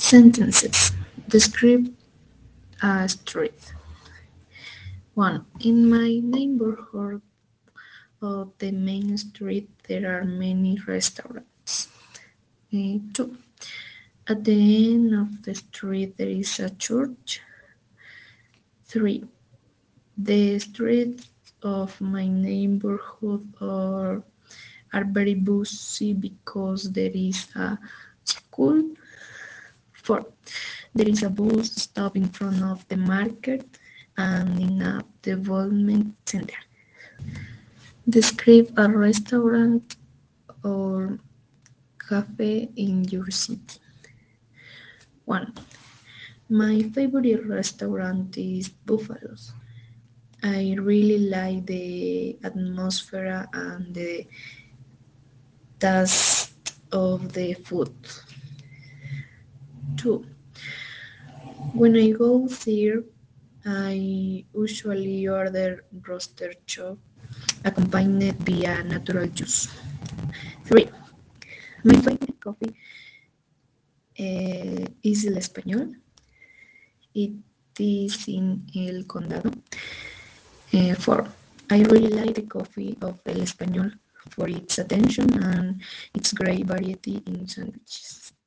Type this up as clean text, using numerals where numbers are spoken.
Sentences. Describe a street. 1. In my neighborhood of the main street, there are many restaurants. 2. At the end of the street, there is a church. 3. The streets of my neighborhood are very busy because there is a school. 4. There is a bus stop in front of the market and in a development center. Describe a restaurant or cafe in your city. 1. My favorite restaurant is Buffalo's. I really like the atmosphere and the taste of the food. 2. When I go there, I usually order roasted chop accompanied by a natural juice. 3. My favorite coffee is El Español. It is in El Condado. 4. I really like the coffee of El Español for its attention and its great variety in sandwiches.